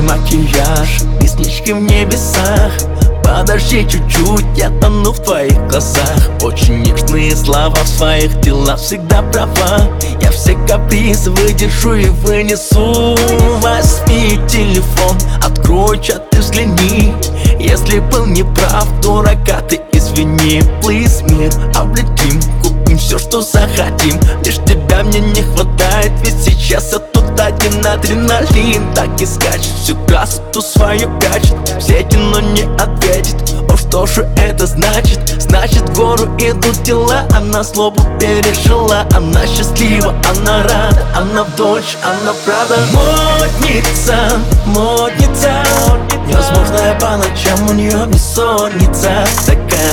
макияж, реснички в небесах. Подожди чуть-чуть, я тону в твоих глазах. Очень нежные слова в своих делах, всегда права. Я все капризы выдержу и вынесу. Возьми телефон, открой чат и взгляни. Если был неправ, дурака, ты извини. Please, мир, облетим, купим все, что захотим. Лишь тебя мне не хватает, ведь сейчас я тут один адреналин. Так и скачет всю красоту свою качет в сети, но не ответит. О, что же это значит? Значит, в гору идут дела. Она злобу пережила, она счастлива, она рада, она дочь, она правда. Модница, модница, невозможная по ночам, у нее бессонница. Такая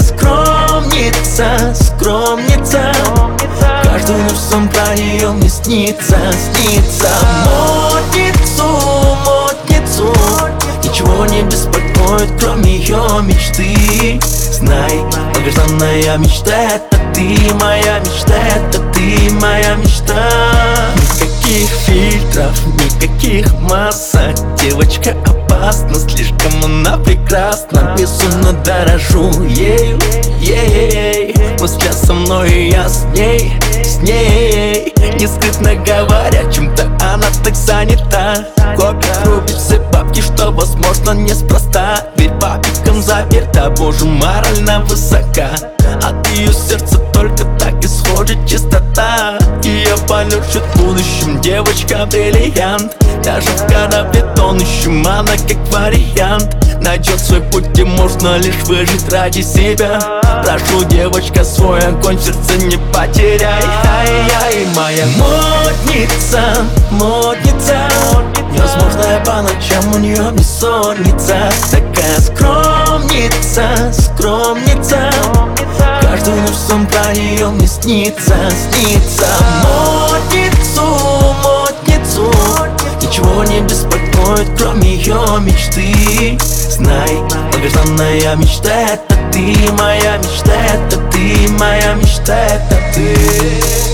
скромница, скромница, каждую ночь сон про нее мне снится, снится. Модницу, модницу, ничего не беспокоит, кроме ее мечты. Знай, долгожданная мечта, это ты, моя мечта, это ты, моя мечта. Никаких фильтров, никаких масок. Девочка опасна, слишком она прекрасна. Безумно дорожу ею, ей. Мысля со мной, и я с ней, с ней. Не скрытно говоря, чем-то она так занята. Копит, рубит все бабки, что возможно неспроста. Дверь папиком заперта, боже, морально высока. От ее сердца только так исходит чистота. Ее полет в будущем, девочка бриллиант. Даже в корабле тонущем она как вариант. Найдет свой путь, и можно лишь выжить ради себя. Прошу, девочка, свой огонь в сердце не потеряй. Ай-яй, моя модница, модница, невозможная по ночам, у нее бессонница. Такая скромница, скромница, каждую ночь сон про нее мне снится, снится. Модницу, модницу, ничего не беспокоит, кроме ее мечты. Знай, долгожданная мечта, это ты, моя мечта, это ты, моя мечта, это ты.